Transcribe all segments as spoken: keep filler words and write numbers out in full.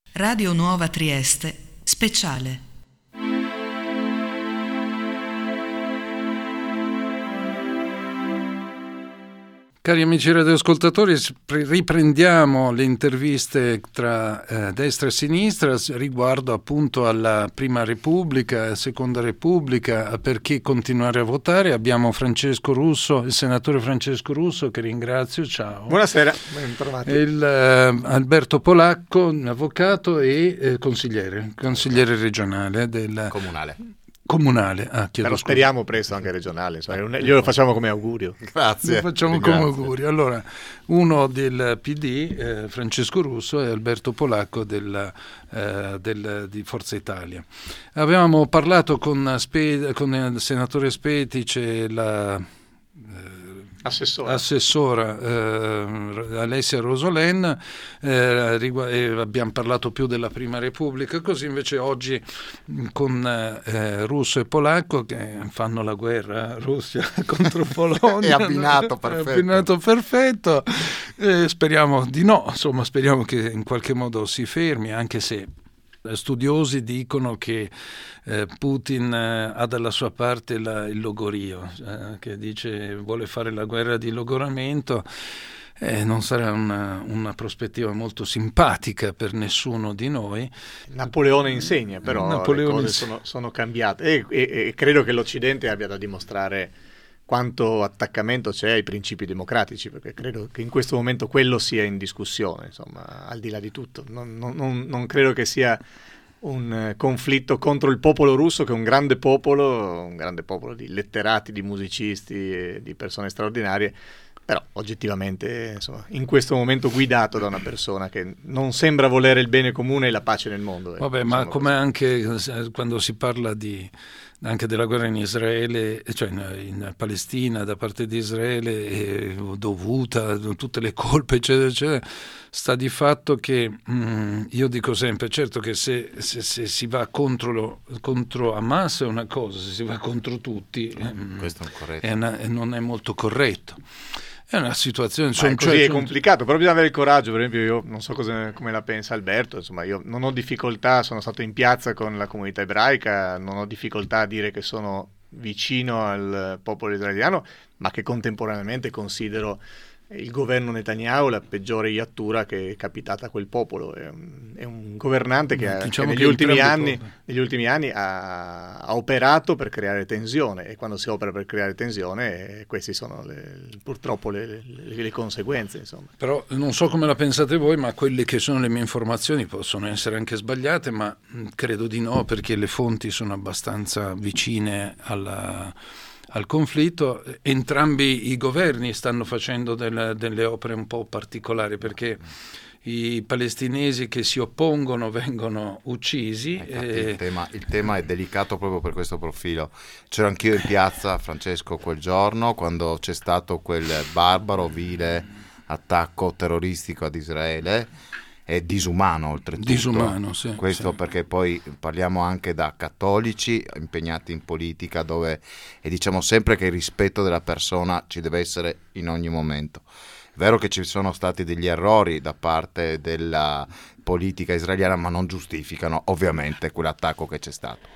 Radio Nuova Trieste, speciale. Cari amici radioascoltatori, riprendiamo le interviste tra eh, destra e sinistra riguardo appunto alla Prima Repubblica, Seconda Repubblica, perché continuare a votare. Abbiamo Francesco Russo, il senatore Francesco Russo, che ringrazio, ciao. Buonasera, ben trovati. Il, eh, Alberto Polacco, avvocato e eh, consigliere, consigliere regionale del comunale. Comunale, ah, chiedo Però scusa. Speriamo presto anche regionale, cioè, glielo facciamo come augurio. Grazie. Lo facciamo come augurio. Allora, uno del P D, eh, Francesco Russo, e Alberto Polacco del, eh, del, di Forza Italia. Avevamo parlato con, Spe- con il senatore Spetice, la eh, assessora, assessora eh, Alessia Rosolen, eh, rigu- e abbiamo parlato più della Prima Repubblica, così invece oggi con eh, Russo e Polacco che fanno la guerra Russia contro Polonia. È abbinato perfetto. È abbinato perfetto. Eh, speriamo di no, insomma speriamo che in qualche modo si fermi, anche se studiosi dicono che eh, Putin eh, ha dalla sua parte la, il logorio, eh, che dice vuole fare la guerra di logoramento. Eh, non sarà una, una prospettiva molto simpatica per nessuno di noi. Napoleone insegna, però Napoleone le cose insegna. sono, sono cambiate e, e, e credo che l'Occidente abbia da dimostrare quanto attaccamento c'è ai principi democratici, perché credo che in questo momento quello sia in discussione, insomma, al di là di tutto. Non, non, non credo che sia un conflitto contro il popolo russo, che è un grande popolo, un grande popolo di letterati, di musicisti e di persone straordinarie, però oggettivamente, insomma, in questo momento guidato da una persona che non sembra volere il bene comune e la pace nel mondo. Vabbè, ma come anche quando si parla di anche della guerra in Israele, cioè in, in Palestina da parte di Israele, è dovuta, tutte le colpe eccetera eccetera, sta di fatto che mh, io dico sempre, certo che se, se, se si va contro, lo, contro Hamas è una cosa, se si va contro tutti mh, questo è corretto. È una, non è molto corretto. È una situazione, cioè, così cioè, è complicato, però bisogna avere il coraggio. Per esempio, io non so cosa, come la pensa Alberto, insomma, io non ho difficoltà, sono stato in piazza con la comunità ebraica, non ho difficoltà a dire che sono vicino al popolo israeliano, ma che contemporaneamente considero il governo Netanyahu la peggiore iattura che è capitata a quel popolo. È un, è un governante che, ha, diciamo che, negli, che ultimi anni, negli ultimi anni ha, ha operato per creare tensione, e quando si opera per creare tensione, eh, queste sono le, purtroppo le, le, le conseguenze, insomma. Però non so come la pensate voi, ma quelle che sono le mie informazioni possono essere anche sbagliate, ma credo di no, perché le fonti sono abbastanza vicine alla al conflitto. Entrambi i governi stanno facendo delle, delle opere un po' particolari, perché i palestinesi che si oppongono vengono uccisi. Infatti, e... il, tema, il tema è delicato proprio per questo profilo. C'ero anch'io in piazza, Francesco, quel giorno quando c'è stato quel barbaro, vile attacco terroristico ad Israele. È disumano oltretutto. Disumano, sì. Questo sì. Perché poi parliamo anche da cattolici impegnati in politica, dove e diciamo sempre che il rispetto della persona ci deve essere in ogni momento. È vero che ci sono stati degli errori da parte della politica israeliana, ma non giustificano ovviamente quell'attacco che c'è stato.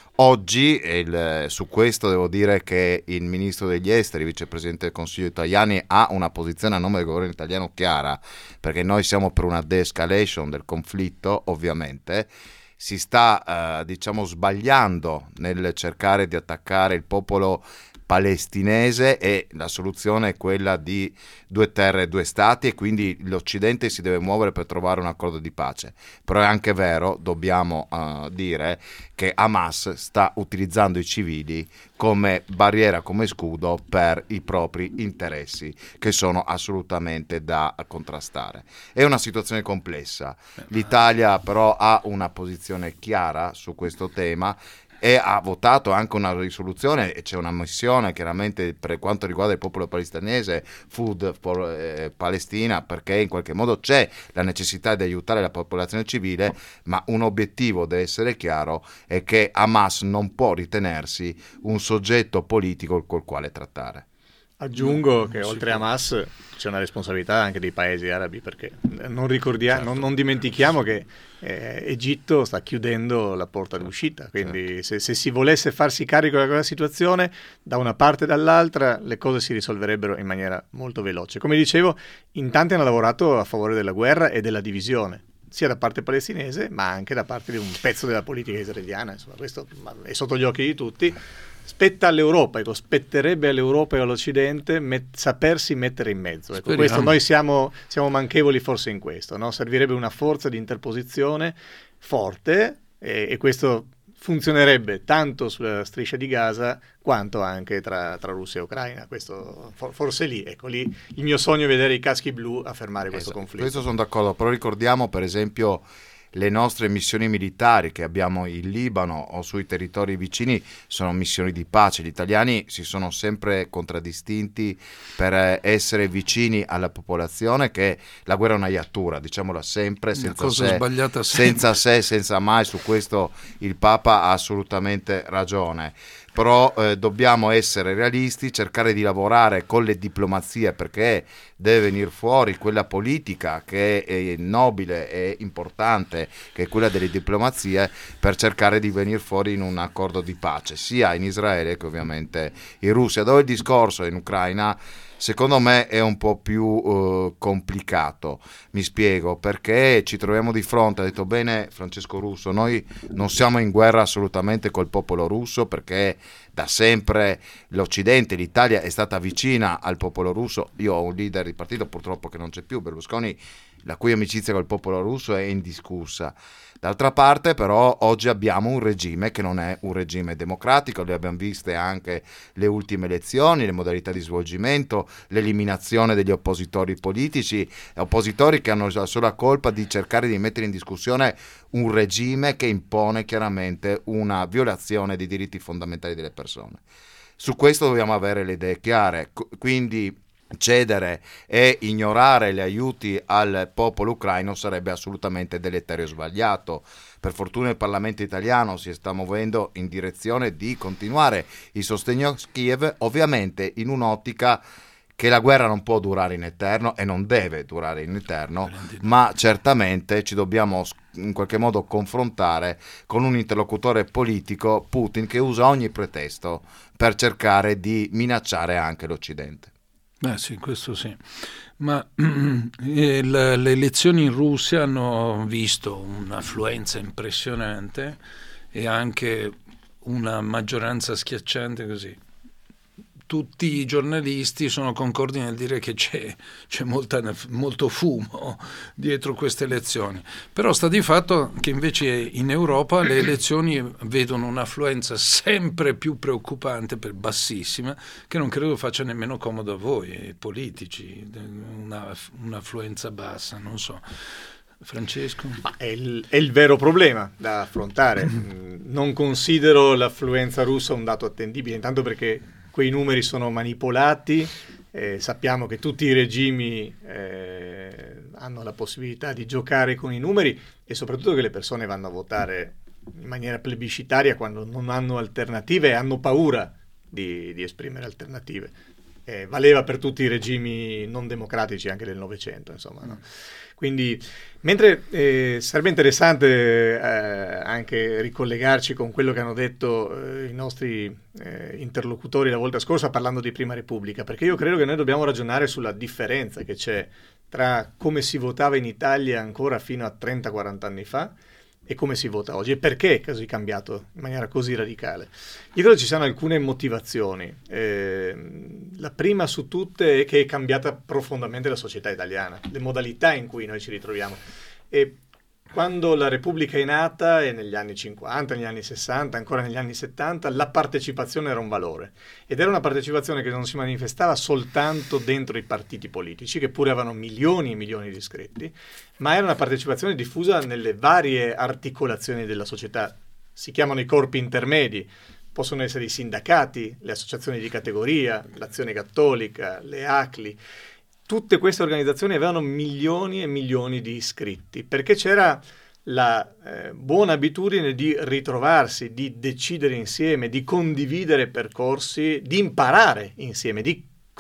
Oggi il, su questo devo dire che il ministro degli esteri, vicepresidente del Consiglio Tajani, ha una posizione a nome del governo italiano chiara, perché noi siamo per una de-escalation del conflitto. Ovviamente si sta eh, diciamo sbagliando nel cercare di attaccare il popolo palestinese, e la soluzione è quella di due terre e due stati, e quindi l'Occidente si deve muovere per trovare un accordo di pace. Però è anche vero, dobbiamo uh, dire che Hamas sta utilizzando i civili come barriera, come scudo per i propri interessi, che sono assolutamente da contrastare. È una situazione complessa. L'Italia però ha una posizione chiara su questo tema e ha votato anche una risoluzione, e c'è una missione chiaramente per quanto riguarda il popolo palestinese, Food for eh, Palestina, perché in qualche modo c'è la necessità di aiutare la popolazione civile, ma un obiettivo deve essere chiaro, è che Hamas non può ritenersi un soggetto politico col quale trattare. Aggiungo che non oltre a può. Hamas c'è una responsabilità anche dei paesi arabi, perché non, ricordia- certo. non, non dimentichiamo che eh, Egitto sta chiudendo la porta d'uscita, quindi certo. se, se si volesse farsi carico di quella situazione, da una parte e dall'altra, le cose si risolverebbero in maniera molto veloce. Come dicevo, in tanti hanno lavorato a favore della guerra e della divisione, sia da parte palestinese, ma anche da parte di un pezzo della politica israeliana. Insomma, questo è sotto gli occhi di tutti. Spetta all'Europa, ecco, spetterebbe all'Europa e all'Occidente met- sapersi mettere in mezzo. Ecco, questo, noi siamo, siamo manchevoli forse in questo, no? Servirebbe una forza di interposizione forte e, e questo funzionerebbe tanto sulla striscia di Gaza quanto anche tra, tra Russia e Ucraina. Questo, for, forse lì, ecco, lì il mio sogno è vedere i caschi blu a fermare questo esatto, conflitto. Questo sono d'accordo, però ricordiamo per esempio le nostre missioni militari che abbiamo in Libano o sui territori vicini sono missioni di pace. Gli italiani si sono sempre contraddistinti per essere vicini alla popolazione, che la guerra è una iattura, diciamola sempre, senza cosa se, sbagliata senza se, senza mai. Su questo il Papa ha assolutamente ragione. Però eh, dobbiamo essere realisti, cercare di lavorare con le diplomazie, perché deve venire fuori quella politica che è nobile e importante, che è quella delle diplomazie, per cercare di venire fuori in un accordo di pace, sia in Israele che ovviamente in Russia, dove il discorso in Ucraina secondo me è un po' più uh, complicato. Mi spiego, perché ci troviamo di fronte, ha detto bene Francesco Russo, noi non siamo in guerra assolutamente col popolo russo, perché da sempre l'Occidente, l'Italia è stata vicina al popolo russo. Io ho un leader di partito purtroppo che non c'è più, Berlusconi, la cui amicizia col popolo russo è indiscussa. D'altra parte però oggi abbiamo un regime che non è un regime democratico, le abbiamo viste anche le ultime elezioni, le modalità di svolgimento, l'eliminazione degli oppositori politici, oppositori che hanno la sola colpa di cercare di mettere in discussione un regime che impone chiaramente una violazione dei diritti fondamentali delle persone. Su questo dobbiamo avere le idee chiare, quindi cedere e ignorare gli aiuti al popolo ucraino sarebbe assolutamente deleterio e sbagliato. Per fortuna il Parlamento italiano si sta muovendo in direzione di continuare il sostegno a Kiev, ovviamente in un'ottica che la guerra non può durare in eterno e non deve durare in eterno, ma certamente ci dobbiamo in qualche modo confrontare con un interlocutore politico, Putin, che usa ogni pretesto per cercare di minacciare anche l'Occidente. Beh sì, questo sì, ma eh, le, le elezioni in Russia hanno visto un'affluenza impressionante e anche una maggioranza schiacciante così. Tutti i giornalisti sono concordi nel dire che c'è, c'è molta, molto fumo dietro queste elezioni, però sta di fatto che invece in Europa le elezioni vedono un'affluenza sempre più preoccupante, per bassissima, che non credo faccia nemmeno comodo a voi politici, una, un'affluenza bassa, non so. Francesco? Ma è, il, è il vero problema da affrontare. Non considero l'affluenza russa un dato attendibile, intanto perché quei numeri sono manipolati, eh, sappiamo che tutti i regimi eh, hanno la possibilità di giocare con i numeri e soprattutto che le persone vanno a votare in maniera plebiscitaria quando non hanno alternative e hanno paura di, di esprimere alternative. Eh, valeva per tutti i regimi non democratici anche del Novecento, insomma, no? Quindi, mentre eh, sarebbe interessante eh, anche ricollegarci con quello che hanno detto eh, i nostri eh, interlocutori la volta scorsa parlando di Prima Repubblica, perché io credo che noi dobbiamo ragionare sulla differenza che c'è tra come si votava in Italia ancora fino a trenta quaranta anni fa e come si vota oggi, e perché è così cambiato in maniera così radicale. Io credo ci siano alcune motivazioni. Eh, la prima su tutte è che è cambiata profondamente la società italiana, le modalità in cui noi ci ritroviamo. E quando la Repubblica è nata, e negli anni cinquanta, negli anni sessanta, ancora negli anni settanta, la partecipazione era un valore. Ed era una partecipazione che non si manifestava soltanto dentro i partiti politici, che pure avevano milioni e milioni di iscritti, ma era una partecipazione diffusa nelle varie articolazioni della società. Si chiamano i corpi intermedi, possono essere i sindacati, le associazioni di categoria, l'Azione Cattolica, le A C L I. Tutte queste organizzazioni avevano milioni e milioni di iscritti, perché c'era la eh, buona abitudine di ritrovarsi, di decidere insieme, di condividere percorsi, di imparare insieme, di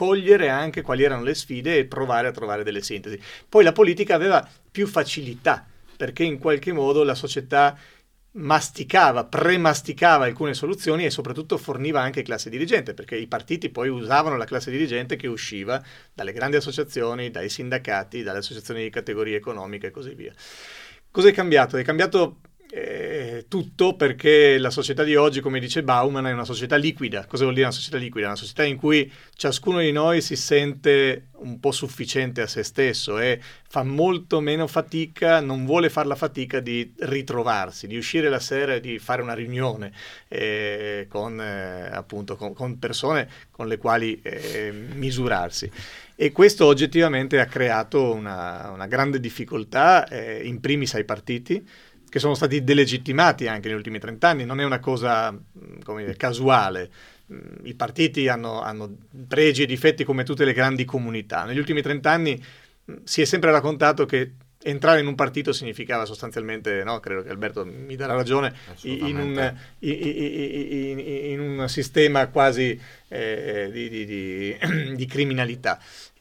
cogliere anche quali erano le sfide e provare a trovare delle sintesi. Poi la politica aveva più facilità, perché in qualche modo la società masticava, premasticava alcune soluzioni e soprattutto forniva anche classe dirigente, perché i partiti poi usavano la classe dirigente che usciva dalle grandi associazioni, dai sindacati, dalle associazioni di categoria economica e così via. Cosa è cambiato? È cambiato eh, tutto, perché la società di oggi, come dice Bauman, è una società liquida. Cosa vuol dire una società liquida? Una società in cui ciascuno di noi si sente un po' sufficiente a se stesso e fa molto meno fatica, non vuole fare la fatica di ritrovarsi, di uscire la sera e di fare una riunione eh, con, eh, appunto, con, con persone con le quali eh, misurarsi. E questo oggettivamente ha creato una, una grande difficoltà, eh, in primis ai partiti, che sono stati delegittimati anche negli ultimi trent'anni. Non è una cosa, come dire, casuale. I partiti hanno, hanno pregi e difetti come tutte le grandi comunità. Negli ultimi trent'anni si è sempre raccontato che entrare in un partito significava sostanzialmente, no, credo che Alberto mi darà ragione, in un, in, in, in un sistema quasi eh, di, di, di, di criminalità.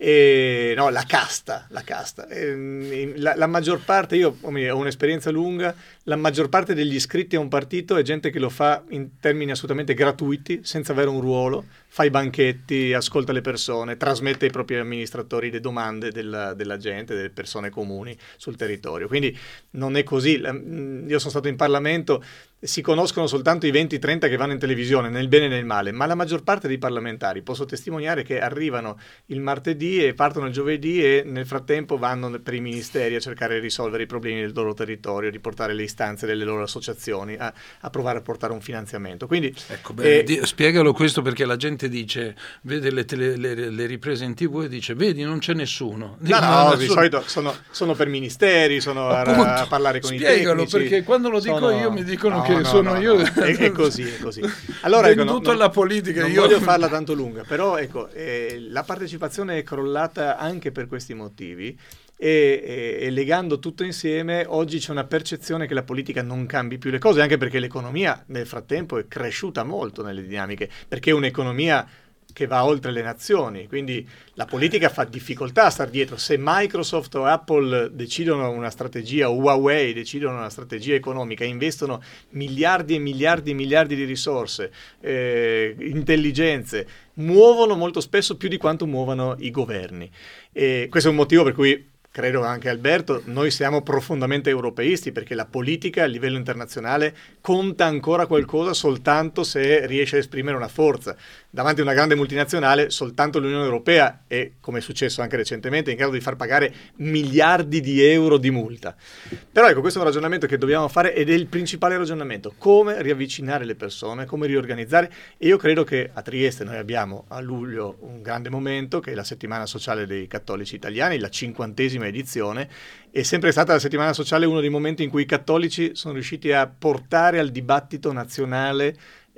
E, no, la casta, la casta. E, la, la maggior parte, io ho un'esperienza lunga, la maggior parte degli iscritti a un partito è gente che lo fa in termini assolutamente gratuiti, senza avere un ruolo, fa i banchetti, ascolta le persone, trasmette ai propri amministratori le domande della, della gente, delle persone comuni sul territorio. Quindi non è così. Io sono stato in Parlamento, si conoscono soltanto i venti trenta che vanno in televisione, nel bene e nel male, ma la maggior parte dei parlamentari, posso testimoniare che arrivano il martedì e partono il giovedì e nel frattempo vanno per i ministeri a cercare di risolvere i problemi del loro territorio, di portare le istanze delle loro associazioni, a, a provare a portare un finanziamento. Quindi, ecco, bene, eh, di, spiegalo questo, perché la gente dice, vede le, tele, le, le riprese in tv e dice, vedi, non c'è nessuno. No, no, no, di solito sono, sono per ministeri, sono a, a parlare con spiegalo, i tecnici. Perché quando lo dico sono... io mi dicono no, che no, sono no, io. No. È, è così, è così. Allora, ecco, venduto non, alla politica. Non io voglio farla tanto lunga, però ecco, eh, la partecipazione è crollata anche per questi motivi. E, e, e legando tutto insieme, oggi c'è una percezione che la politica non cambi più le cose, anche perché l'economia nel frattempo è cresciuta molto nelle dinamiche, perché è un'economia che va oltre le nazioni, quindi la politica fa difficoltà a star dietro. Se Microsoft o Apple decidono una strategia, o Huawei decidono una strategia economica, investono miliardi e miliardi e miliardi di risorse, eh, intelligenze, muovono molto spesso più di quanto muovono i governi. E questo è un motivo per cui credo anche Alberto, noi siamo profondamente europeisti, perché la politica a livello internazionale conta ancora qualcosa soltanto se riesce a esprimere una forza. Davanti a una grande multinazionale soltanto l'Unione Europea è, come è successo anche recentemente, in grado di far pagare miliardi di euro di multa. Però ecco, questo è un ragionamento che dobbiamo fare ed è il principale ragionamento: come riavvicinare le persone, come riorganizzare. E io credo che a Trieste noi abbiamo a luglio un grande momento, che è la settimana sociale dei cattolici italiani, la cinquantesima edizione. È sempre stata la settimana sociale uno dei momenti in cui i cattolici sono riusciti a portare al dibattito nazionale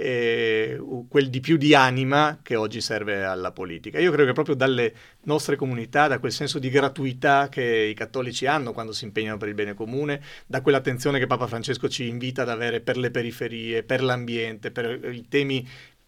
eh, quel di più di anima che oggi serve alla politica. Io credo che proprio dalle nostre comunità, da quel senso di gratuità che i cattolici hanno quando si impegnano per il bene comune, da quell'attenzione che Papa Francesco ci invita ad avere per le periferie, per l'ambiente, per i temi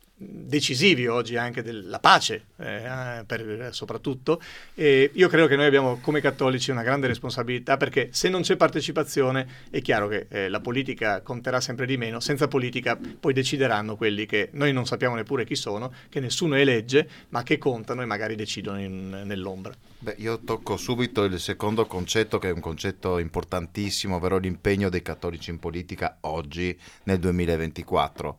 decisivi oggi anche della pace, eh, per, soprattutto, e io credo che noi abbiamo come cattolici una grande responsabilità, perché se non c'è partecipazione è chiaro che eh, la politica conterà sempre di meno. Senza politica poi decideranno quelli che noi non sappiamo neppure chi sono, che nessuno elegge, ma che contano e magari decidono in, nell'ombra. Beh, io tocco subito il secondo concetto, che è un concetto importantissimo, ovvero l'impegno dei cattolici in politica oggi nel duemilaventiquattro.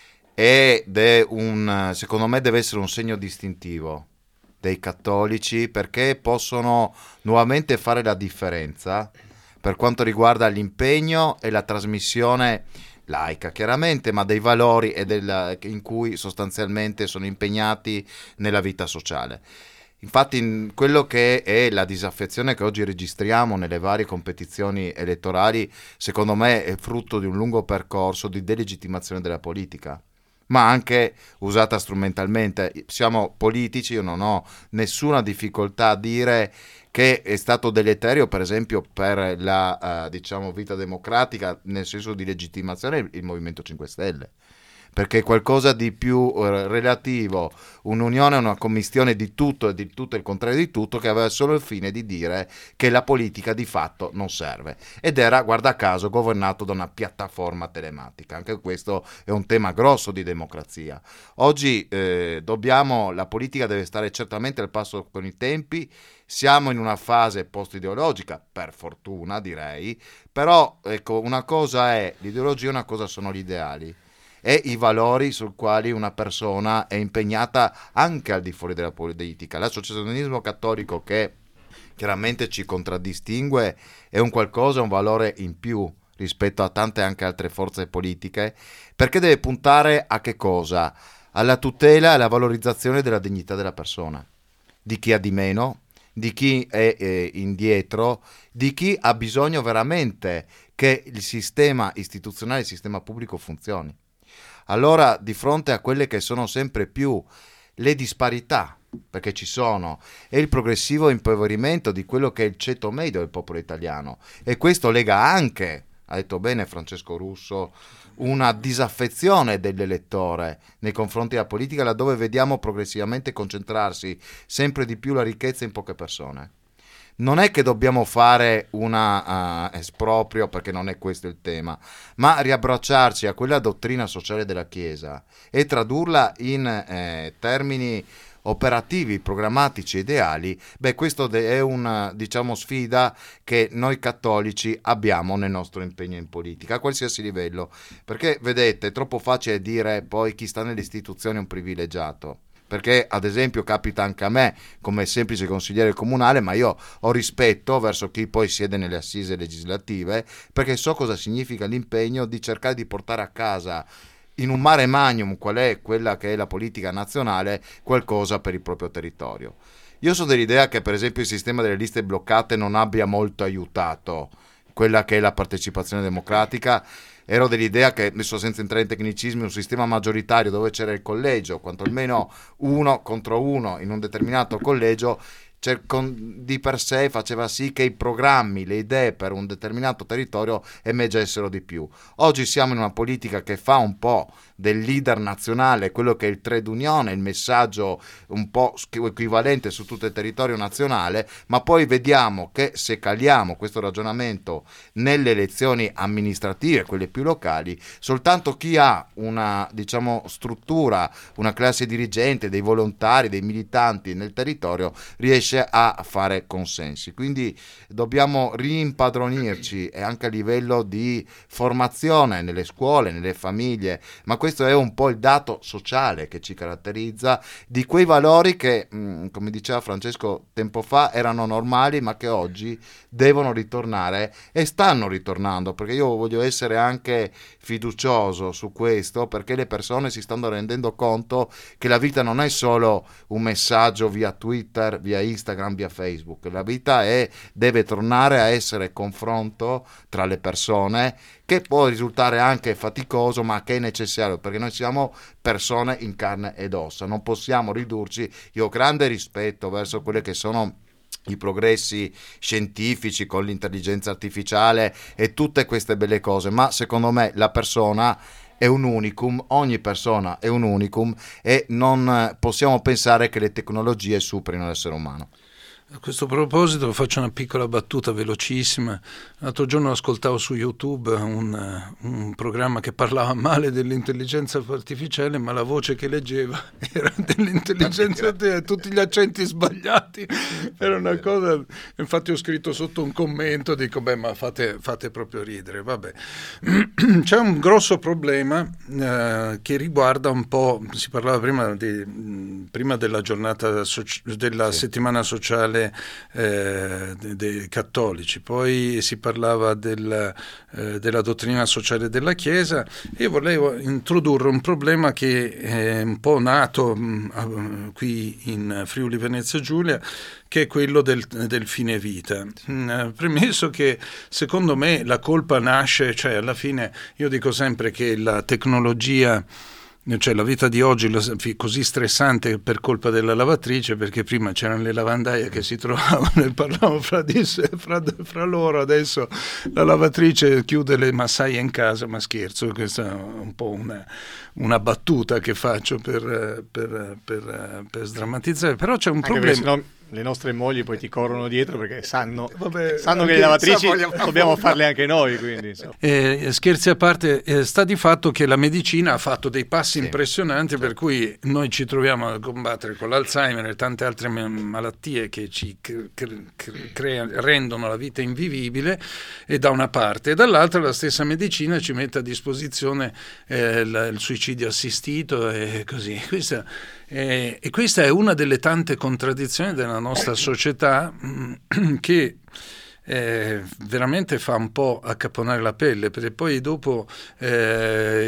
Ed è un, secondo me deve essere un segno distintivo dei cattolici, perché possono nuovamente fare la differenza per quanto riguarda l'impegno e la trasmissione laica, chiaramente, ma dei valori e della, in cui sostanzialmente sono impegnati nella vita sociale. Infatti in quello che è la disaffezione che oggi registriamo nelle varie competizioni elettorali, secondo me è frutto di un lungo percorso di delegittimazione della politica, ma anche usata strumentalmente. Siamo politici, io non ho nessuna difficoltà a dire che è stato deleterio, per esempio, per la uh, diciamo vita democratica, nel senso di legittimazione, il Movimento cinque Stelle, perché è qualcosa di più eh, relativo, un'unione, una commistione di tutto e di tutto il contrario di tutto, che aveva solo il fine di dire che la politica di fatto non serve, ed era, guarda caso, governato da una piattaforma telematica. Anche questo è un tema grosso di democrazia. Oggi eh, dobbiamo, la politica deve stare certamente al passo con i tempi. Siamo in una fase post-ideologica, per fortuna direi, però ecco, una cosa è l'ideologia, una cosa sono gli ideali e i valori sul quali una persona è impegnata anche al di fuori della politica. L'associazionismo cattolico, che chiaramente ci contraddistingue, è un qualcosa, un valore in più rispetto a tante anche altre forze politiche, perché deve puntare a che cosa? Alla tutela e alla valorizzazione della dignità della persona, di chi ha di meno, di chi è eh, indietro, di chi ha bisogno veramente che il sistema istituzionale, il sistema pubblico funzioni. Allora, di fronte a quelle che sono sempre più le disparità, perché ci sono, e il progressivo impoverimento di quello che è il ceto medio del popolo italiano, e questo lega anche, ha detto bene Francesco Russo, una disaffezione dell'elettore nei confronti della politica, laddove vediamo progressivamente concentrarsi sempre di più la ricchezza in poche persone. Non è che dobbiamo fare una uh, esproprio, perché non è questo il tema, ma riabbracciarci a quella dottrina sociale della Chiesa e tradurla in eh, termini operativi, programmatici, ideali. Beh, questo è una, diciamo, sfida che noi cattolici abbiamo nel nostro impegno in politica, a qualsiasi livello, perché vedete, è troppo facile dire poi chi sta nelle istituzioni è un privilegiato, perché ad esempio capita anche a me come semplice consigliere comunale, ma io ho rispetto verso chi poi siede nelle assise legislative, perché so cosa significa l'impegno di cercare di portare a casa in un mare magnum, qual è quella che è la politica nazionale, qualcosa per il proprio territorio. Io sono dell'idea che per esempio il sistema delle liste bloccate non abbia molto aiutato quella che è la partecipazione democratica. Ero dell'idea che, adesso senza entrare in tecnicismi, un sistema maggioritario dove c'era il collegio, quanto almeno uno contro uno in un determinato collegio, di per sé faceva sì che i programmi, le idee per un determinato territorio emergessero di più. Oggi siamo in una politica che fa un po' del leader nazionale, quello che è il trade union, il messaggio un po' equivalente su tutto il territorio nazionale, ma poi vediamo che se caliamo questo ragionamento nelle elezioni amministrative, quelle più locali, soltanto chi ha una, diciamo, struttura, una classe dirigente, dei volontari, dei militanti nel territorio, riesce a fare consensi. Quindi dobbiamo rimpadronirci e anche a livello di formazione nelle scuole, nelle famiglie, ma questo è un po' il dato sociale che ci caratterizza, di quei valori che, come diceva Francesco tempo fa, erano normali, ma che oggi devono ritornare e stanno ritornando, perché io voglio essere anche fiducioso su questo, perché le persone si stanno rendendo conto che la vita non è solo un messaggio via Twitter, via Instagram, via Facebook. La vita è, deve tornare a essere confronto tra le persone, che può risultare anche faticoso, ma che è necessario, perché noi siamo persone in carne ed ossa, non possiamo ridurci. Io ho grande rispetto verso quelle che sono i progressi scientifici con l'intelligenza artificiale e tutte queste belle cose, ma secondo me la persona è un unicum, ogni persona è un unicum, e non possiamo pensare che le tecnologie superino l'essere umano. A questo proposito faccio una piccola battuta velocissima. L'altro giorno ascoltavo su YouTube un, un programma che parlava male dell'intelligenza artificiale, ma la voce che leggeva era dell'intelligenza artificiale, tutti gli accenti sbagliati. Era una cosa. Infatti ho scritto sotto un commento, dico beh, ma fate, fate proprio ridere. Vabbè. C'è un grosso problema eh, che riguarda un po', si parlava prima, di, prima della giornata soci, della sì. settimana sociale Eh, dei, dei cattolici, poi si parlava del, eh, della dottrina sociale della Chiesa, e volevo introdurre un problema che è un po' nato mh, qui in Friuli Venezia Giulia, che è quello del, del fine vita. Mh, premesso che secondo me la colpa nasce, cioè alla fine io dico sempre che la tecnologia Cioè la vita di oggi è così stressante per colpa della lavatrice, perché prima c'erano le lavandaie che si trovavano e parlavano fra, di sé, fra, fra loro, adesso la lavatrice chiude le massaie in casa, ma scherzo, questa è un po' una, una battuta che faccio per, per, per, per sdrammatizzare, però c'è un Anche problema. Sennò le nostre mogli poi ti corrono dietro perché sanno, Vabbè, sanno che le lavatrici dobbiamo farle anche noi, quindi, eh, scherzi a parte, eh, sta di fatto che la medicina ha fatto dei passi sì, impressionanti, certo. Per cui noi ci troviamo a combattere con l'Alzheimer e tante altre malattie che ci cre- cre- crea- rendono la vita invivibile, e da una parte, e dall'altra la stessa medicina ci mette a disposizione eh, il, il suicidio assistito e così. Questa Eh, e questa è una delle tante contraddizioni della nostra società mh, che eh, veramente fa un po' accapponare la pelle, perché poi dopo eh,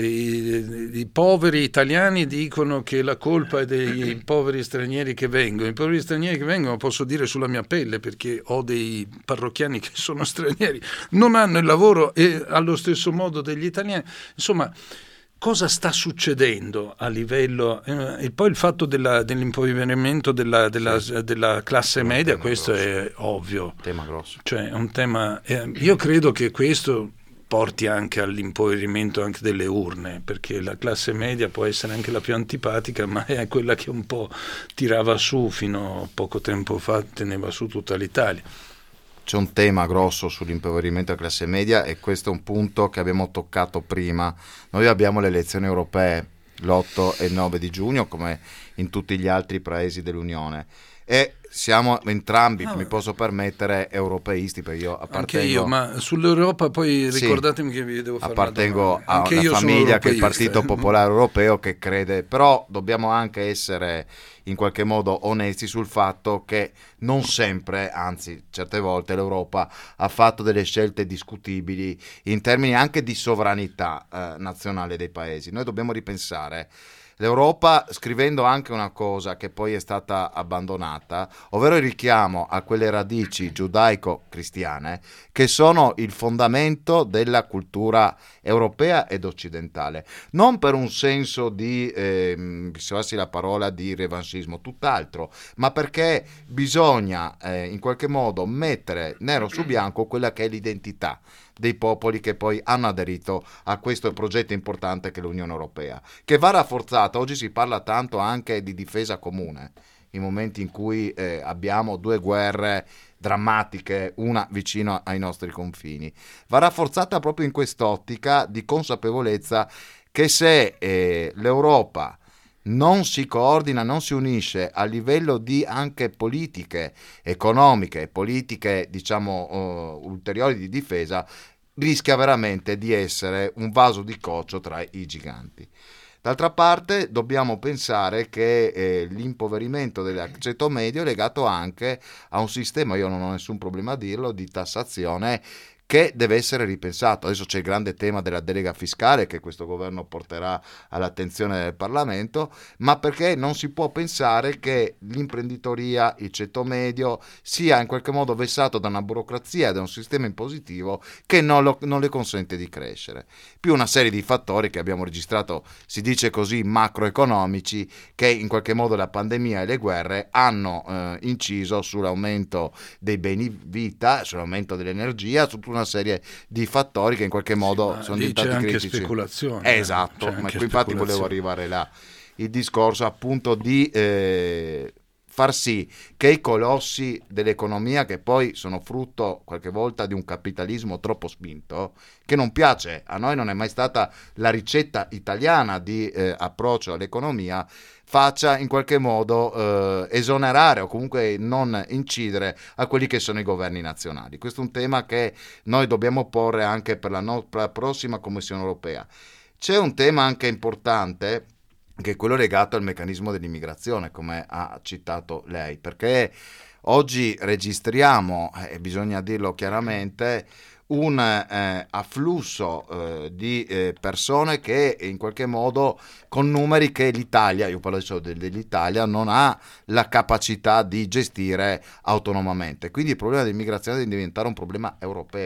i, i poveri italiani dicono che la colpa è dei poveri stranieri che vengono. I poveri stranieri che vengono, posso dire sulla mia pelle, perché ho dei parrocchiani che sono stranieri, non hanno il lavoro e allo stesso modo degli italiani. Insomma, cosa sta succedendo a livello eh, e poi il fatto della, dell'impoverimento della, della, sì. della classe è media, questo grosso. È ovvio, tema grosso, cioè è un tema eh, io credo che questo porti anche all'impoverimento anche delle urne, perché la classe media può essere anche la più antipatica, ma è quella che un po' tirava su fino a poco tempo fa, teneva su tutta l'Italia. C'è un tema grosso sull'impoverimento della classe media e questo è un punto che abbiamo toccato prima. Noi abbiamo le elezioni europee l'otto e il nove di giugno, come in tutti gli altri paesi dell'Unione, e siamo entrambi, ah, mi posso permettere, europeisti, perché io appartengo... Anche io, ma sull'Europa poi ricordatemi sì, che vi devo fare appartengo a una famiglia che è il Partito Popolare Europeo, che crede, però dobbiamo anche essere in qualche modo onesti sul fatto che non sempre, anzi certe volte l'Europa ha fatto delle scelte discutibili in termini anche di sovranità eh, nazionale dei paesi. Noi dobbiamo ripensare l'Europa, scrivendo anche una cosa che poi è stata abbandonata, ovvero il richiamo a quelle radici giudaico-cristiane che sono il fondamento della cultura europea ed occidentale, non per un senso di, eh, se passi la parola, di revanchismo, tutt'altro, ma perché bisogna eh, in qualche modo mettere nero su bianco quella che è l'identità dei popoli che poi hanno aderito a questo progetto importante che è l'Unione Europea, che va rafforzata. Oggi si parla tanto anche di difesa comune, in momenti in cui eh, abbiamo due guerre drammatiche, una vicino ai nostri confini. Va rafforzata proprio in quest'ottica di consapevolezza che se eh, l'Europa non si coordina, non si unisce a livello di anche politiche economiche, politiche diciamo uh, ulteriori di difesa, rischia veramente di essere un vaso di coccio tra i giganti. D'altra parte dobbiamo pensare che eh, l'impoverimento del ceto medio è legato anche a un sistema, io non ho nessun problema a dirlo, di tassazione che deve essere ripensato. Adesso c'è il grande tema della delega fiscale che questo governo porterà all'attenzione del Parlamento, ma perché non si può pensare che l'imprenditoria, il ceto medio sia in qualche modo vessato da una burocrazia e da un sistema impositivo che non, lo, non le consente di crescere. Più una serie di fattori che abbiamo registrato, si dice così, macroeconomici, che in qualche modo la pandemia e le guerre hanno eh, inciso sull'aumento dei beni vita, sull'aumento dell'energia, su una serie di fattori che in qualche modo sì, sono diventati c'è critici. Anche speculazione. Eh, esatto, ma qui infatti volevo arrivare là. Il discorso appunto di eh, far sì che i colossi dell'economia, che poi sono frutto qualche volta di un capitalismo troppo spinto, che non piace, a noi non è mai stata la ricetta italiana di eh, approccio all'economia, faccia in qualche modo eh, esonerare o comunque non incidere a quelli che sono i governi nazionali. Questo è un tema che noi dobbiamo porre anche per la, no- per la prossima Commissione europea. C'è un tema anche importante che è quello legato al meccanismo dell'immigrazione, come ha citato lei, perché oggi registriamo, e eh, bisogna dirlo chiaramente, un eh, afflusso eh, di eh, persone che in qualche modo, con numeri che l'Italia, io parlo adesso dell'Italia, non ha la capacità di gestire autonomamente. Quindi il problema dell'immigrazione deve diventare un problema europeo,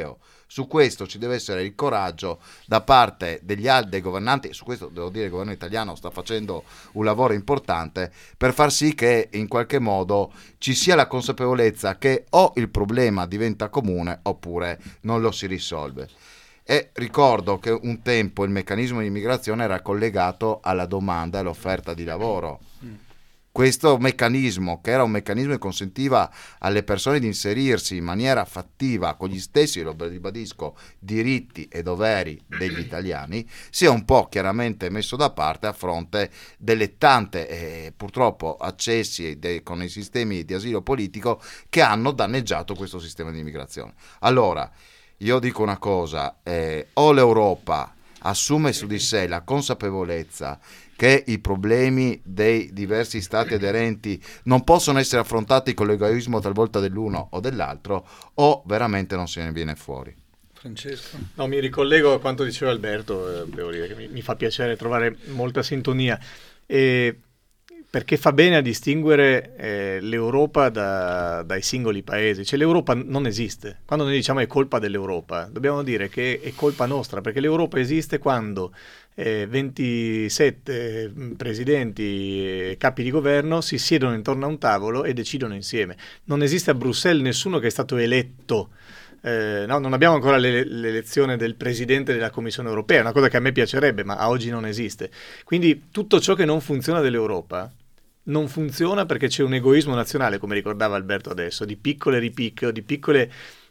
Su questo ci deve essere il coraggio da parte degli altri governanti, su questo devo dire il governo italiano sta facendo un lavoro importante per far sì che in qualche modo ci sia la consapevolezza che o il problema diventa comune oppure non lo si risolve. E ricordo che un tempo il meccanismo di immigrazione era collegato alla domanda e all'offerta di lavoro. Questo meccanismo, che era un meccanismo che consentiva alle persone di inserirsi in maniera fattiva con gli stessi, lo ribadisco, diritti e doveri degli italiani, si è un po' chiaramente messo da parte a fronte delle tante eh, purtroppo accessi de- con i sistemi di asilo politico che hanno danneggiato questo sistema di immigrazione. Allora, io dico una cosa, eh, o l'Europa assume su di sé la consapevolezza che i problemi dei diversi stati aderenti non possono essere affrontati con l'egoismo talvolta dell'uno o dell'altro, o veramente non se ne viene fuori. Francesco? No, mi ricollego a quanto diceva Alberto, eh, devo dire che mi, mi fa piacere trovare molta sintonia, e perché fa bene a distinguere eh, l'Europa da, dai singoli paesi. Cioè l'Europa non esiste. Quando noi diciamo è colpa dell'Europa, dobbiamo dire che è colpa nostra, perché l'Europa esiste quando eh, ventisette presidenti e capi di governo si siedono intorno a un tavolo e decidono insieme. Non esiste a Bruxelles nessuno che è stato eletto. Eh, no, non abbiamo ancora l'ele- l'elezione del presidente della Commissione europea, una cosa che a me piacerebbe, ma a oggi non esiste. Quindi tutto ciò che non funziona dell'Europa non funziona perché c'è un egoismo nazionale, come ricordava Alberto adesso, di piccole ripicche o di piccole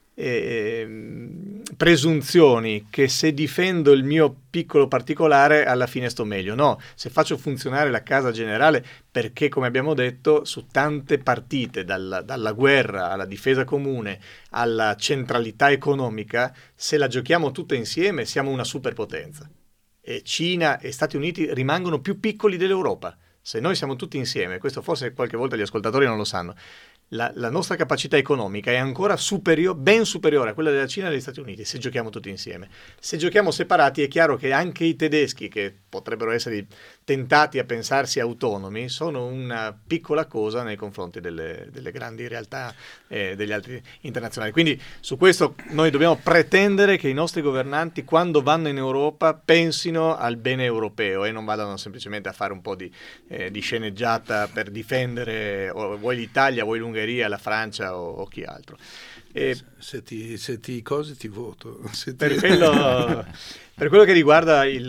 eh, presunzioni che se difendo il mio piccolo particolare alla fine sto meglio. No, se faccio funzionare la casa generale, perché come abbiamo detto su tante partite, dalla, dalla guerra alla difesa comune alla centralità economica, se la giochiamo tutte insieme siamo una superpotenza, e Cina e Stati Uniti rimangono più piccoli dell'Europa. Se noi siamo tutti insieme, questo forse qualche volta gli ascoltatori non lo sanno, la, la nostra capacità economica è ancora superiore, ben superiore a quella della Cina e degli Stati Uniti, se giochiamo tutti insieme. Se giochiamo separati è chiaro che anche i tedeschi, che potrebbero essere tentati a pensarsi autonomi, sono una piccola cosa nei confronti delle, delle grandi realtà eh, degli altri internazionali. Quindi su questo noi dobbiamo pretendere che i nostri governanti, quando vanno in Europa, pensino al bene europeo e non vadano semplicemente a fare un po' di, eh, di sceneggiata per difendere o, vuoi l'Italia, vuoi l'Ungheria, la Francia o, o chi altro. E se, se ti se ti cose ti voto. Se ti... Per, quello, per quello che riguarda il,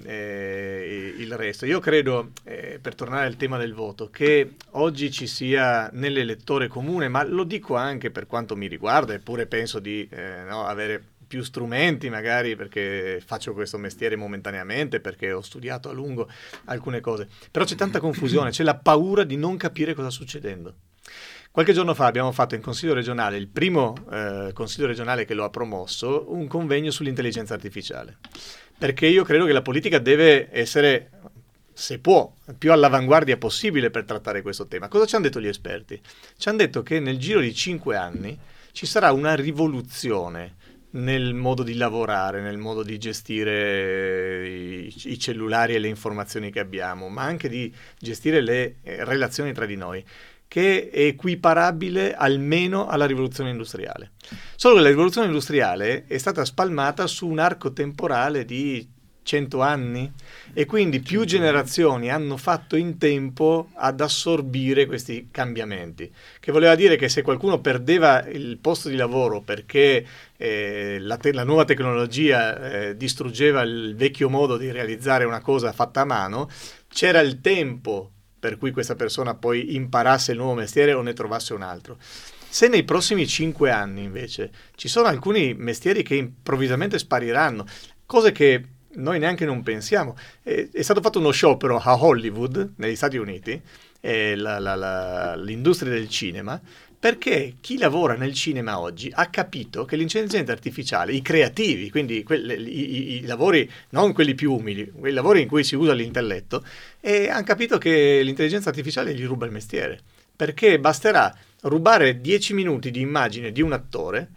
eh, il resto, io credo, eh, per tornare al tema del voto, che oggi ci sia nell'elettore comune, ma lo dico anche per quanto mi riguarda, eppure penso di eh, no, avere più strumenti magari perché faccio questo mestiere momentaneamente, perché ho studiato a lungo alcune cose, però c'è tanta confusione, c'è la paura di non capire cosa sta succedendo. Qualche giorno fa abbiamo fatto in Consiglio regionale, il primo eh, Consiglio regionale che lo ha promosso, un convegno sull'intelligenza artificiale, perché io credo che la politica deve essere, se può, più all'avanguardia possibile per trattare questo tema. Cosa ci hanno detto gli esperti? Ci hanno detto che nel giro di cinque anni ci sarà una rivoluzione nel modo di lavorare, nel modo di gestire i, i cellulari e le informazioni che abbiamo, ma anche di gestire le eh, relazioni tra di noi, che è equiparabile almeno alla rivoluzione industriale. Solo che la rivoluzione industriale è stata spalmata su un arco temporale di cento anni e quindi più generazioni hanno fatto in tempo ad assorbire questi cambiamenti, che voleva dire che se qualcuno perdeva il posto di lavoro perché eh, la, te- la nuova tecnologia eh, distruggeva il vecchio modo di realizzare una cosa fatta a mano, c'era il tempo per cui questa persona poi imparasse il nuovo mestiere o ne trovasse un altro. Se nei prossimi cinque anni invece ci sono alcuni mestieri che improvvisamente spariranno, cose che noi neanche non pensiamo. È, è stato fatto uno sciopero a Hollywood, negli Stati Uniti, eh, la, la, la, l'industria del cinema, perché chi lavora nel cinema oggi ha capito che l'intelligenza artificiale, i creativi, quindi quelli, i, i, i lavori, non quelli più umili, quei lavori in cui si usa l'intelletto, e hanno capito che l'intelligenza artificiale gli ruba il mestiere, perché basterà rubare dieci minuti di immagine di un attore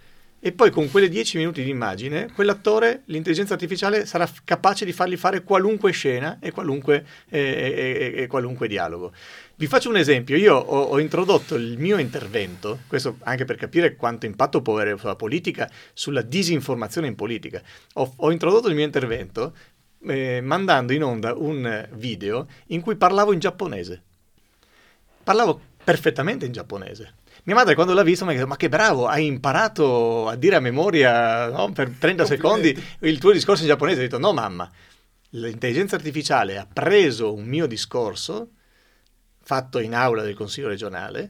e poi con quelle dieci minuti di immagine quell'attore, l'intelligenza artificiale sarà f- capace di fargli fare qualunque scena e qualunque, eh, e, e, e qualunque dialogo. Vi faccio un esempio. Io ho, ho introdotto il mio intervento, questo anche per capire quanto impatto può avere sulla politica, sulla disinformazione in politica. Ho, ho introdotto il mio intervento eh, mandando in onda un video in cui parlavo in giapponese. Parlavo perfettamente in giapponese. Mia madre quando l'ha visto mi ha detto: ma che bravo, hai imparato a dire a memoria, no, per trenta secondi il tuo discorso in giapponese. Ho detto: no mamma, l'intelligenza artificiale ha preso un mio discorso fatto in aula del Consiglio regionale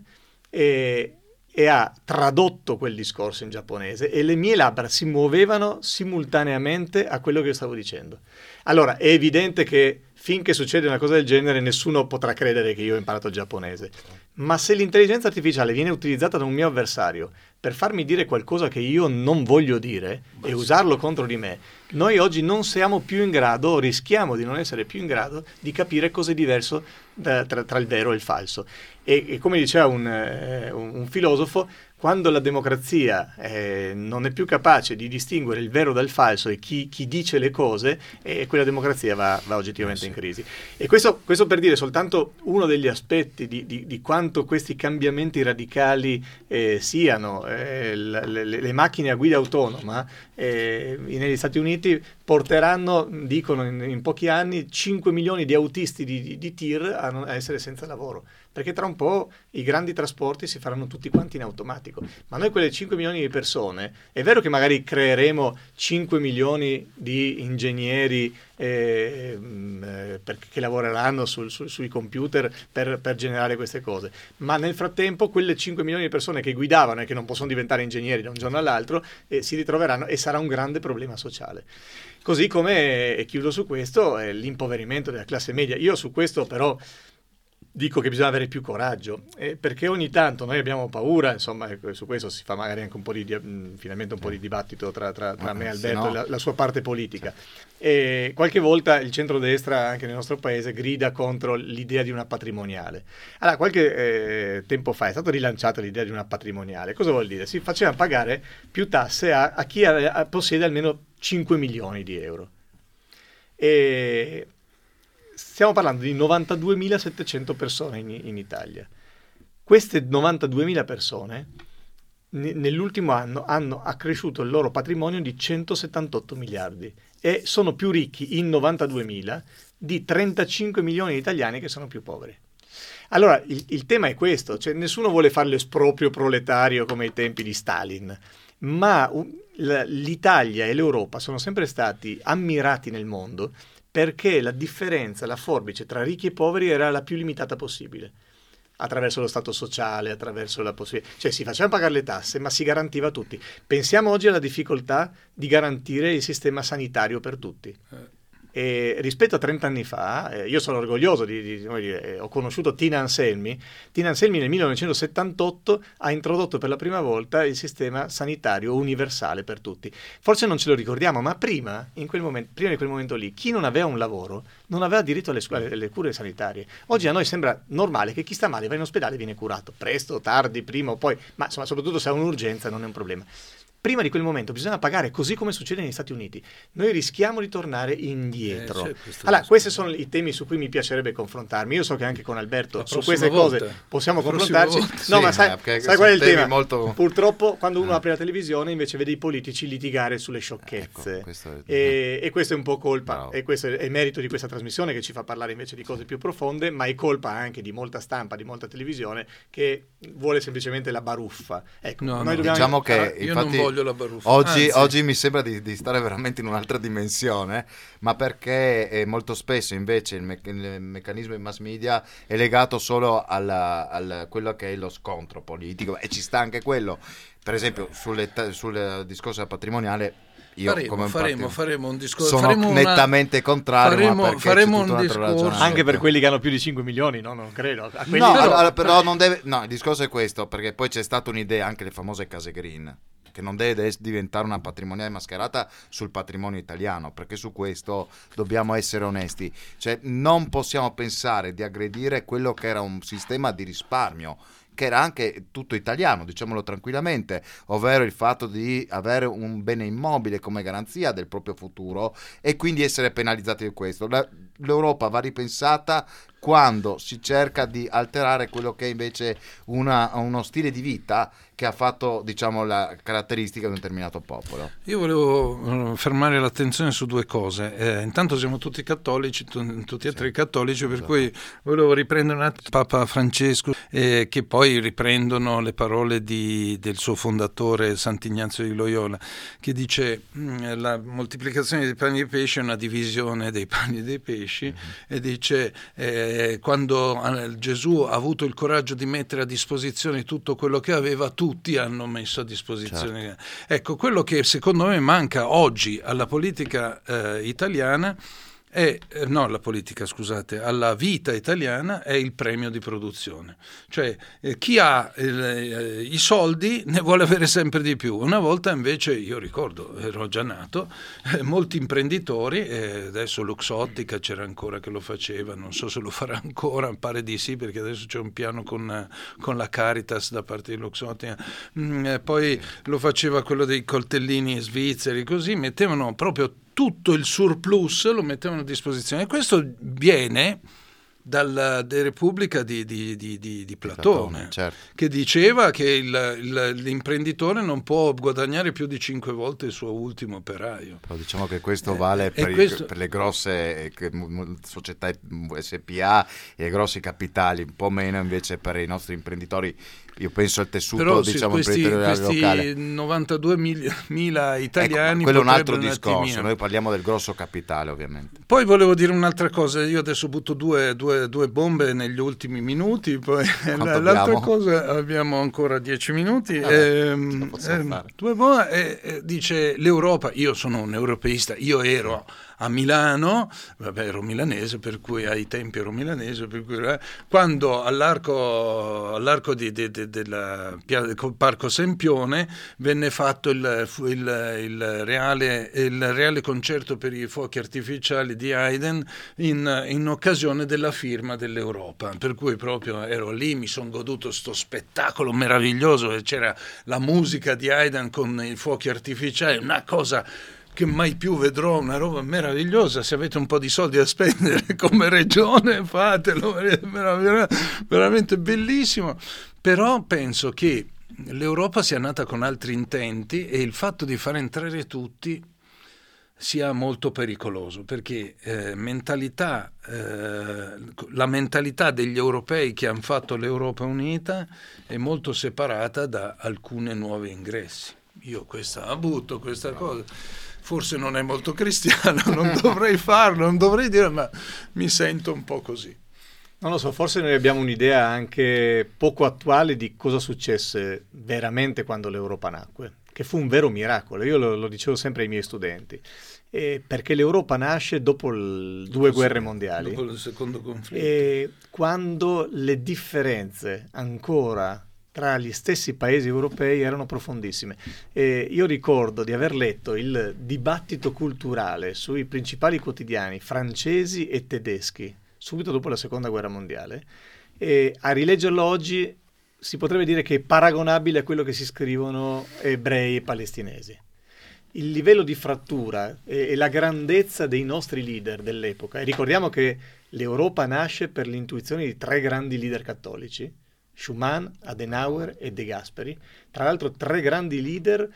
e, e ha tradotto quel discorso in giapponese e le mie labbra si muovevano simultaneamente a quello che io stavo dicendo. Allora è evidente che finché succede una cosa del genere nessuno potrà credere che io ho imparato il giapponese, ma se l'intelligenza artificiale viene utilizzata da un mio avversario per farmi dire qualcosa che io non voglio dire e usarlo contro di me, noi oggi non siamo più in grado, o rischiamo di non essere più in grado, di capire cosa è diverso da, tra, tra il vero e il falso. E, e come diceva un, eh, un, un filosofo, quando la democrazia eh, non è più capace di distinguere il vero dal falso e chi, chi dice le cose, eh, quella democrazia va, va oggettivamente eh sì. in crisi. E questo, questo per dire soltanto uno degli aspetti di, di, di quanto questi cambiamenti radicali eh, siano. Eh, le, le, le macchine a guida autonoma eh, negli Stati Uniti porteranno, dicono in, in pochi anni, cinque milioni di autisti di, di, di tir a, non, a essere senza lavoro, perché tra un po' i grandi trasporti si faranno tutti quanti in automatico. Ma noi quelle cinque milioni di persone, è vero che magari creeremo cinque milioni di ingegneri eh, eh, per, che lavoreranno sul, sul, sui computer per, per generare queste cose, ma nel frattempo quelle cinque milioni di persone che guidavano e che non possono diventare ingegneri da un giorno all'altro eh, si ritroveranno e sarà un grande problema sociale. Così come, e chiudo su questo, eh, l'impoverimento della classe media. Io su questo però dico che bisogna avere più coraggio, eh, perché ogni tanto noi abbiamo paura, insomma, ecco, su questo si fa magari anche un po' di, mh, finalmente un po' di dibattito tra, tra, tra me e Alberto no. e la, la sua parte politica. E qualche volta il centrodestra anche nel nostro paese grida contro l'idea di una patrimoniale. Allora, qualche eh, tempo fa è stata rilanciata l'idea di una patrimoniale. Cosa vuol dire? Si faceva pagare più tasse a, a chi ha, a, possiede almeno cinque milioni di euro. E stiamo parlando di novantaduemilasettecento persone in, in Italia. Queste novantaduemila persone ne, nell'ultimo anno hanno accresciuto il loro patrimonio di centosettantotto miliardi e sono più ricchi in novantaduemila di trentacinque milioni di italiani che sono più poveri. Allora il, il tema è questo, cioè nessuno vuole fare l'esproprio proletario come ai tempi di Stalin, ma uh, l'Italia e l'Europa sono sempre stati ammirati nel mondo perché la differenza, la forbice tra ricchi e poveri era la più limitata possibile, attraverso lo stato sociale, attraverso la possibilità, cioè si facevano pagare le tasse, ma si garantiva a tutti. Pensiamo oggi alla difficoltà di garantire il sistema sanitario per tutti. E rispetto a trenta anni fa, eh, io sono orgoglioso di, di come dire, eh, ho conosciuto Tina Anselmi. Tina Anselmi nel millenovecentosettantotto ha introdotto per la prima volta il sistema sanitario universale per tutti. Forse non ce lo ricordiamo, ma prima, in quel momento, prima di quel momento lì, chi non aveva un lavoro non aveva diritto alle, alle, alle cure sanitarie. Oggi a noi sembra normale che chi sta male va in ospedale e viene curato, presto, tardi, prima o poi, ma insomma soprattutto se ha un'urgenza non è un problema. Prima di quel momento bisogna pagare, così come succede negli Stati Uniti. Noi rischiamo di tornare indietro. Eh, allora, questi sono i temi su cui mi piacerebbe confrontarmi. Io so che anche con Alberto su queste volta. cose possiamo la confrontarci. No, sì, ma sai, sai qual è il tema? Molto... Purtroppo quando uno eh. apre la televisione invece vede i politici litigare sulle sciocchezze. Ecco, questo è... e, e questo è un po' colpa, Bravo. e questo è merito di questa trasmissione che ci fa parlare invece di cose più profonde, ma è colpa anche di molta stampa, di molta televisione che vuole semplicemente la baruffa. Ecco, no, noi no, dobbiamo... diciamo che ah, io infatti... non voglio la baruffa. Oggi, oggi mi sembra di, di stare veramente in un'altra dimensione, ma perché eh, molto spesso invece il, me- il meccanismo in mass media è legato solo alla, al quello che è lo scontro politico, e ci sta anche quello. Per esempio sulle, sul discorso patrimoniale io faremo, come un faremo, partito, faremo un discorso, sono faremo nettamente una, contrario, faremo, ma perché faremo c'è tutto un un altro discorso ragionamento. Anche per quelli che hanno più di cinque milioni, no? Non credo. A quelli no, però, allora, però non deve, no, il discorso è questo, perché poi c'è stata un'idea, anche le famose case green, che non deve diventare una patrimoniale mascherata sul patrimonio italiano, perché su questo dobbiamo essere onesti, cioè non possiamo pensare di aggredire quello che era un sistema di risparmio che era anche tutto italiano, diciamolo tranquillamente, ovvero il fatto di avere un bene immobile come garanzia del proprio futuro e quindi essere penalizzati di questo. La, l'Europa va ripensata quando si cerca di alterare quello che è invece una, uno stile di vita che ha fatto, diciamo, la caratteristica di un determinato popolo. Io volevo fermare l'attenzione su due cose. Eh, intanto siamo tutti cattolici, tu, tutti e sì, tre cattolici, per esatto. cui volevo riprendere un attimo Papa Francesco, eh, che poi riprendono le parole di, del suo fondatore Sant'Ignazio di Loyola, che dice mh, la moltiplicazione dei pani e dei pesci è una divisione dei pani e dei pesci, mm-hmm. e dice eh, quando Gesù ha avuto il coraggio di mettere a disposizione tutto quello che aveva, tutti hanno messo a disposizione. Certo. Ecco, quello che secondo me manca oggi alla politica eh, italiana è, eh, no alla politica scusate, alla vita italiana è il premio di produzione. Cioè eh, chi ha eh, i soldi ne vuole avere sempre di più. Una volta invece, io ricordo, ero già nato, eh, molti imprenditori, eh, adesso Luxottica c'era ancora che lo faceva, non so se lo farà ancora, pare di sì, perché adesso c'è un piano con, con la Caritas da parte di Luxottica, mm, eh, poi lo faceva quello dei coltellini svizzeri, così mettevano proprio tutto il surplus, lo mettevano a disposizione, e questo viene dalla De Repubblica di, di, di, di, di Platone, Platone certo. che diceva che il, il, l'imprenditore non può guadagnare più di cinque volte il suo ultimo operaio. Però diciamo che questo vale eh, per, questo... i, per le grosse società S P A e i grossi capitali, un po' meno invece per i nostri imprenditori. Io penso al tessuto, però, diciamo, questi, imprenditoriale questi locale. novantadue mila italiani, ecco, quello è un altro discorso, noi parliamo del grosso capitale ovviamente. Poi volevo dire un'altra cosa, io adesso butto due, due, due bombe negli ultimi minuti, poi l'altra abbiamo? cosa, abbiamo ancora dieci minuti, Vabbè, ehm, ehm, due bombe, eh, eh, dice l'Europa, io sono un europeista, io ero a Milano, vabbè ero milanese, per cui ai tempi ero milanese, per cui eh, quando all'arco, all'arco di, di, di, del Parco Sempione venne fatto il, il, il, reale, il reale concerto per i fuochi artificiali di Haydn in, in occasione della firma dell'Europa, per cui proprio ero lì, mi sono goduto sto spettacolo meraviglioso, e c'era la musica di Haydn con i fuochi artificiali, una cosa che mai più vedrò, una roba meravigliosa. Se avete un po' di soldi da spendere come regione, fatelo, veramente bellissimo. Però penso che l'Europa sia nata con altri intenti, e il fatto di far entrare tutti sia molto pericoloso, perché eh, mentalità, eh, la mentalità degli europei che hanno fatto l'Europa unita è molto separata da alcuni nuovi ingressi. Io questa la butto, questa cosa. Forse non è molto cristiano, non dovrei farlo, non dovrei dire, ma mi sento un po' così. Non lo so, forse noi abbiamo un'idea anche poco attuale di cosa successe veramente quando l'Europa nacque, che fu un vero miracolo. Io lo, lo dicevo sempre ai miei studenti, eh, perché l'Europa nasce dopo le due guerre mondiali, dopo il secondo conflitto, e quando le differenze ancora tra gli stessi paesi europei erano profondissime. Eh, io ricordo di aver letto il dibattito culturale sui principali quotidiani francesi e tedeschi subito dopo la seconda guerra mondiale, e a rileggerlo oggi si potrebbe dire che è paragonabile a quello che si scrivono ebrei e palestinesi. Il livello di frattura e, e la grandezza dei nostri leader dell'epoca, e ricordiamo che l'Europa nasce per l'intuizione di tre grandi leader cattolici, Schuman, Adenauer e De Gasperi, tra l'altro tre grandi leader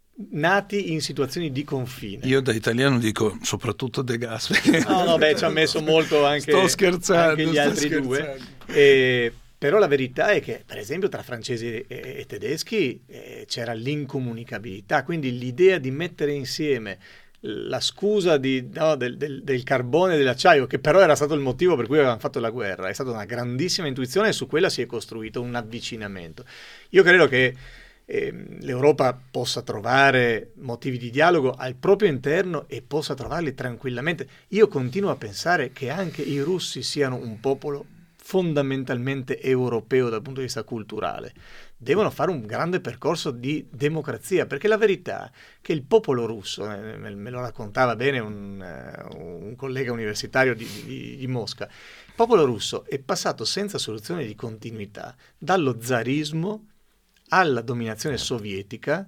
nati in situazioni di confine. Io da italiano dico soprattutto De Gasperi. No, no, beh, ci ha messo molto anche, sto scherzando, anche gli sto altri scherzando. due. E, però la verità è che, per esempio, tra francesi e, e tedeschi eh, c'era l'incomunicabilità, quindi l'idea di mettere insieme la scusa di, no, del, del, del carbone e dell'acciaio, che però era stato il motivo per cui avevano fatto la guerra, è stata una grandissima intuizione, e su quella si è costruito un avvicinamento. Io credo che eh, l'Europa possa trovare motivi di dialogo al proprio interno e possa trovarli tranquillamente. Io continuo a pensare che anche i russi siano un popolo fondamentalmente europeo dal punto di vista culturale. Devono fare un grande percorso di democrazia, perché la verità è che il popolo russo, me lo raccontava bene un, un, collega universitario di, di, di Mosca. Il popolo russo è passato senza soluzione di continuità dallo zarismo alla dominazione sovietica,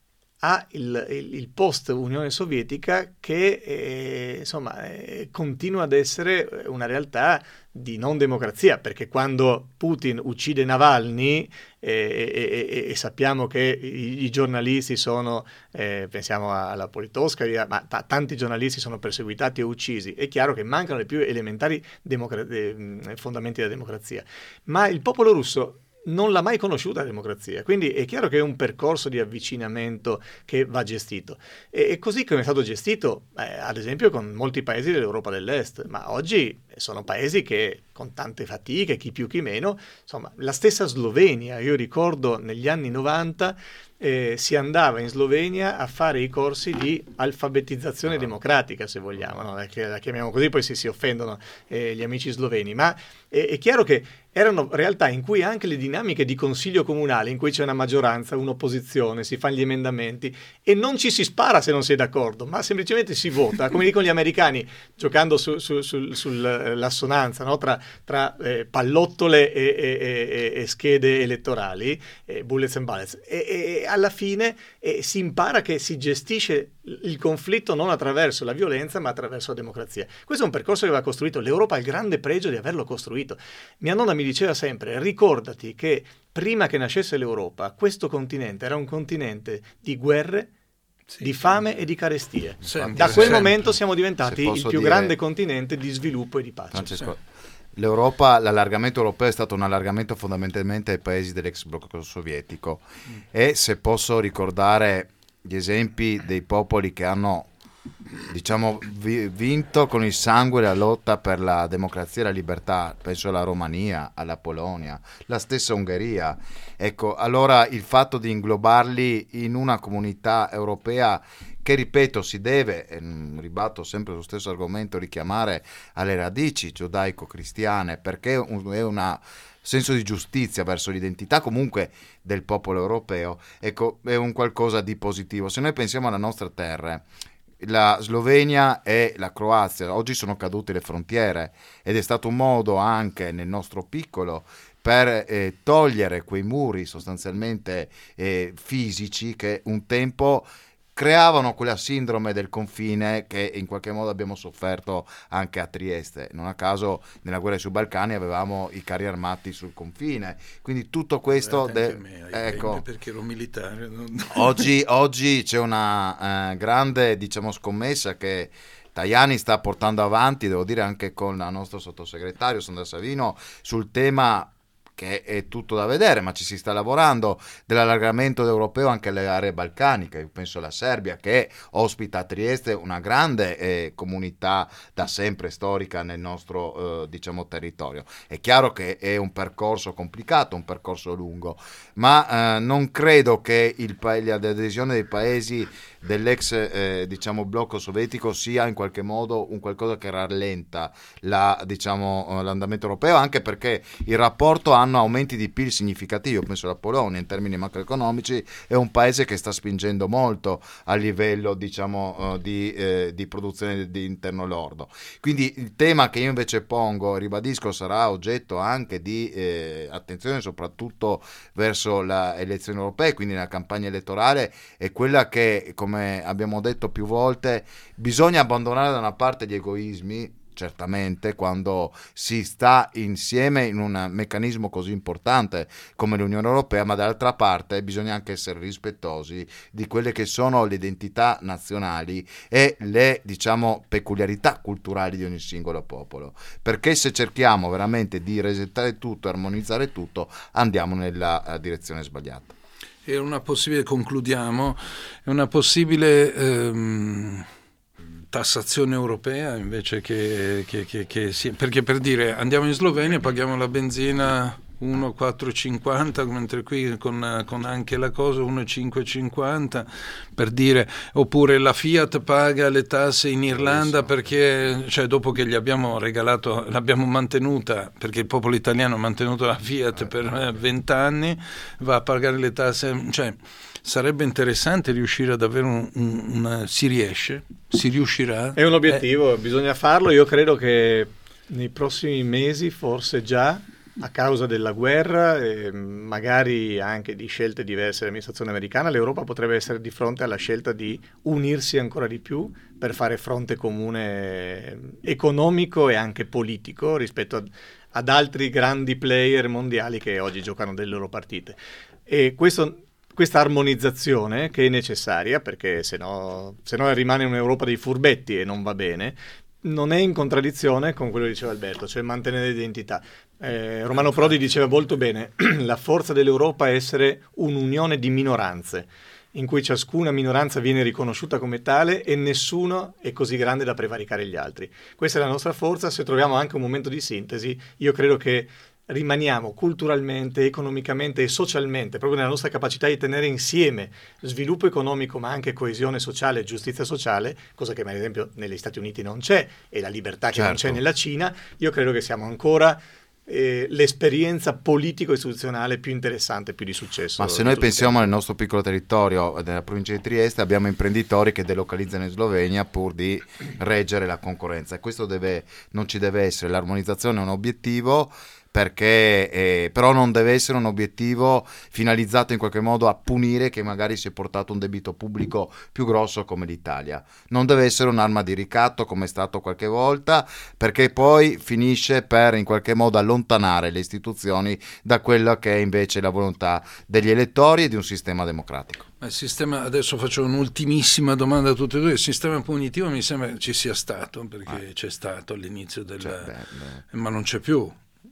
a il, il, il post Unione Sovietica che eh, insomma eh, continua ad essere una realtà di non democrazia, perché quando Putin uccide Navalny eh, e, e, e sappiamo che i, i giornalisti sono, eh, pensiamo alla Politkovskaya, ma t- tanti giornalisti sono perseguitati e uccisi, è chiaro che mancano le più elementari democra- de- fondamenti della democrazia. Ma il popolo russo non l'ha mai conosciuta la democrazia, quindi è chiaro che è un percorso di avvicinamento che va gestito, e, e così come è stato gestito eh, ad esempio con molti paesi dell'Europa dell'Est, ma oggi sono paesi che con tante fatiche, chi più chi meno, insomma la stessa Slovenia, io ricordo negli anni novanta eh, si andava in Slovenia a fare i corsi di alfabetizzazione democratica, se vogliamo, no? Che la chiamiamo così, poi si, si offendono eh, gli amici sloveni, ma è, è chiaro che erano realtà in cui anche le dinamiche di consiglio comunale, in cui c'è una maggioranza, un'opposizione, si fanno gli emendamenti e non ci si spara se non si è d'accordo, ma semplicemente si vota, come dicono gli americani, giocando su, su, su, sull'assonanza, no? tra, tra eh, pallottole e, e, e, e schede elettorali, eh, bullets and ballots, e, e alla fine eh, si impara che si gestisce il conflitto non attraverso la violenza ma attraverso la democrazia. Questo è un percorso che va costruito, l'Europa ha il grande pregio di averlo costruito. Mia nonna mi diceva sempre: ricordati che prima che nascesse l'Europa questo continente era un continente di guerre, sì, di fame sì. e di carestie. Sempre, da quel sempre. momento siamo diventati il più dire... grande continente di sviluppo e di pace. Francesco, l'Europa, l'allargamento europeo è stato un allargamento fondamentalmente ai paesi dell'ex blocco sovietico mm. e se posso ricordare gli esempi dei popoli che hanno diciamo vi, vinto con il sangue la lotta per la democrazia e la libertà, penso alla Romania, alla Polonia, la stessa Ungheria, ecco, allora il fatto di inglobarli in una comunità europea che, ripeto, si deve, e ribatto sempre sullo stesso argomento, richiamare alle radici giudaico-cristiane, perché è un senso di giustizia verso l'identità comunque del popolo europeo, ecco, è un qualcosa di positivo. Se noi pensiamo alla nostra terra, la Slovenia e la Croazia oggi sono cadute le frontiere ed è stato un modo anche nel nostro piccolo per eh, togliere quei muri sostanzialmente eh, fisici che un tempo creavano quella sindrome del confine che in qualche modo abbiamo sofferto anche a Trieste. Non a caso nella guerra sui Balcani avevamo i carri armati sul confine, quindi tutto questo de- me, ecco, perché ero militare. Non... oggi, oggi c'è una eh, grande diciamo scommessa che Tajani sta portando avanti, devo dire anche con il nostro sottosegretario Sandra Savino, sul tema che è tutto da vedere, ma ci si sta lavorando, dell'allargamento europeo anche alle aree balcaniche. Io penso alla Serbia, che ospita a Trieste una grande eh, comunità da sempre storica nel nostro eh, diciamo territorio. È chiaro che è un percorso complicato, un percorso lungo, ma eh, non credo che il pa- l'adesione dei paesi dell'ex eh, diciamo blocco sovietico sia in qualche modo un qualcosa che rallenta la, diciamo, l'andamento europeo, anche perché il rapporto hanno aumenti di P I L significativi. Io penso alla Polonia in termini macroeconomici è un paese che sta spingendo molto a livello diciamo uh, di, eh, di produzione di interno lordo. Quindi il tema che io invece pongo, ribadisco, sarà oggetto anche di eh, attenzione soprattutto verso le elezioni europee, quindi la campagna elettorale, è quella che, come abbiamo detto più volte, bisogna abbandonare da una parte gli egoismi, certamente, quando si sta insieme in un meccanismo così importante come l'Unione Europea, ma dall'altra parte bisogna anche essere rispettosi di quelle che sono le identità nazionali e le, diciamo, peculiarità culturali di ogni singolo popolo, perché se cerchiamo veramente di resettare tutto, armonizzare tutto, andiamo nella direzione sbagliata. È una possibile, concludiamo, è una possibile ehm, tassazione europea invece che, che, che, che sì, perché per dire andiamo in Slovenia, paghiamo la benzina uno virgola quattro cinquanta, mentre qui con, con anche la cosa uno virgola cinque cinquanta, per dire, oppure la Fiat paga le tasse in Irlanda perché, cioè, dopo che gli abbiamo regalato, l'abbiamo mantenuta, perché il popolo italiano ha mantenuto la Fiat per vent'anni, va a pagare le tasse, cioè sarebbe interessante riuscire ad avere un, un, una, si riesce, si riuscirà. È un obiettivo, eh. Bisogna farlo. Io credo che nei prossimi mesi, forse già, a causa della guerra e magari anche di scelte diverse dell'amministrazione americana, l'Europa potrebbe essere di fronte alla scelta di unirsi ancora di più per fare fronte comune economico e anche politico rispetto ad, ad altri grandi player mondiali che oggi giocano delle loro partite. E questo, questa armonizzazione, che è necessaria, perché se no, se no rimane un'Europa dei furbetti e non va bene, non è in contraddizione con quello che diceva Alberto, cioè mantenere l'identità. Eh, Romano Prodi diceva molto bene, la forza dell'Europa è essere un'unione di minoranze, in cui ciascuna minoranza viene riconosciuta come tale e nessuno è così grande da prevaricare gli altri. Questa è la nostra forza. Se troviamo anche un momento di sintesi, io credo che rimaniamo culturalmente, economicamente e socialmente, proprio nella nostra capacità di tenere insieme sviluppo economico ma anche coesione sociale e giustizia sociale, cosa che ad esempio negli Stati Uniti non c'è, e la libertà che certo. non c'è nella Cina. Io credo che siamo ancora eh, l'esperienza politico-istituzionale più interessante, più di successo. Ma se noi pensiamo al nostro piccolo territorio della provincia di Trieste, abbiamo imprenditori che delocalizzano in Slovenia pur di reggere la concorrenza, e questo deve, non ci deve essere. L'armonizzazione è un obiettivo, perché eh, però non deve essere un obiettivo finalizzato in qualche modo a punire che magari si è portato un debito pubblico più grosso come l'Italia. Non deve essere un'arma di ricatto come è stato qualche volta, perché poi finisce per in qualche modo allontanare le istituzioni da quella che è invece la volontà degli elettori e di un sistema democratico. Il sistema, adesso faccio un'ultimissima domanda a tutti e due. Il sistema punitivo mi sembra ci sia stato, perché ah. c'è stato all'inizio del cioè, beh, beh. ma non c'è più.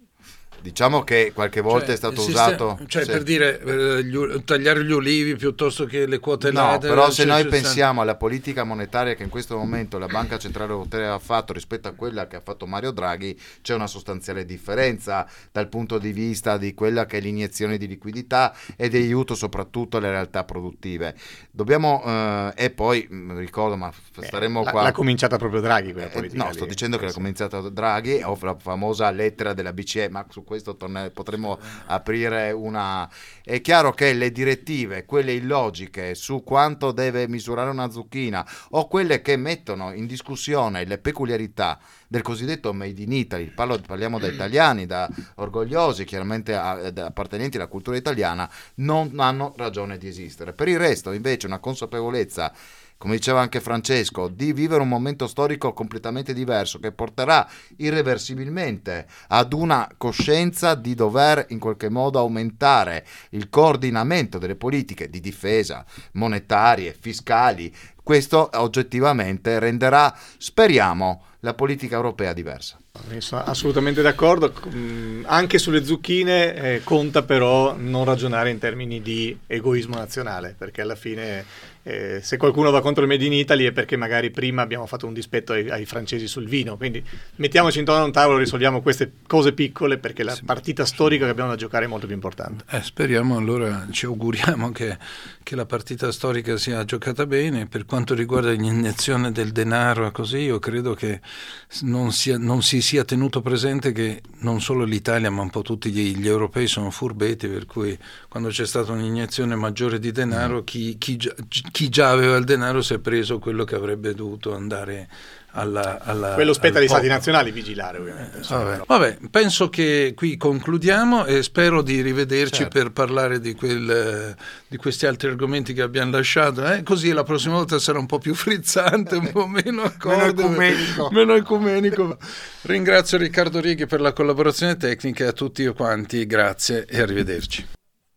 Diciamo che qualche volta cioè, è stato sistema, usato cioè sì. per dire eh, gli, tagliare gli ulivi piuttosto che le quote latte. No, però se cioè, noi cioè, pensiamo alla politica monetaria che in questo momento la Banca Centrale Europea ha fatto rispetto a quella che ha fatto Mario Draghi, c'è una sostanziale differenza dal punto di vista di quella che è l'iniezione di liquidità e di aiuto soprattutto alle realtà produttive. Dobbiamo eh, e poi mh, ricordo, ma staremo eh, qua. L'ha cominciata proprio Draghi quella politica. Eh, no, sto dicendo che l'ha cominciata Draghi, o la famosa lettera della B C E, ma su questo torne, potremmo aprire una. È chiaro che le direttive, quelle illogiche su quanto deve misurare una zucchina, o quelle che mettono in discussione le peculiarità del cosiddetto Made in Italy, parlo, parliamo da italiani, da orgogliosi, chiaramente a, da appartenenti alla cultura italiana, non hanno ragione di esistere. Per il resto, invece, una consapevolezza, come diceva anche Francesco, di vivere un momento storico completamente diverso che porterà irreversibilmente ad una coscienza di dover in qualche modo aumentare il coordinamento delle politiche di difesa, monetarie, fiscali. Questo oggettivamente renderà, speriamo, la politica europea diversa. Sono assolutamente d'accordo, anche sulle zucchine eh, conta però non ragionare in termini di egoismo nazionale, perché alla fine eh, se qualcuno va contro il Made in Italy è perché magari prima abbiamo fatto un dispetto ai, ai francesi sul vino, quindi mettiamoci intorno a un tavolo, risolviamo queste cose piccole, perché la partita storica che abbiamo da giocare è molto più importante. Eh, speriamo, allora ci auguriamo che, che la partita storica sia giocata bene. Per quanto riguarda l'iniezione del denaro, così, io credo che non, sia, non si sia tenuto presente che non solo l'Italia ma un po' tutti gli, gli europei sono furbetti, per cui quando c'è stata un'iniezione maggiore di denaro, chi, chi, già, chi già aveva il denaro si è preso quello che avrebbe dovuto andare alla, alla quello spetta agli stati popolo. nazionali vigilare, ovviamente. Eh, vabbè. Vabbè, penso che qui concludiamo e spero di rivederci certo. per parlare di, quel, di questi altri argomenti che abbiamo lasciato, eh? Così la prossima volta sarà un po' più frizzante, un po' meno accordo, meno ecumenico. meno ecumenico. Ringrazio Riccardo Righi per la collaborazione tecnica e a tutti quanti grazie e arrivederci.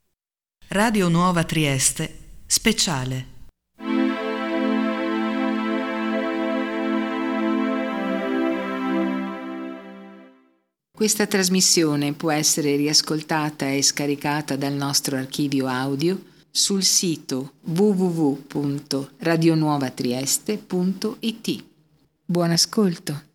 Radio Nuova Trieste speciale. Questa trasmissione può essere riascoltata e scaricata dal nostro archivio audio sul sito w w w punto radionuovatrieste punto i t. Buon ascolto.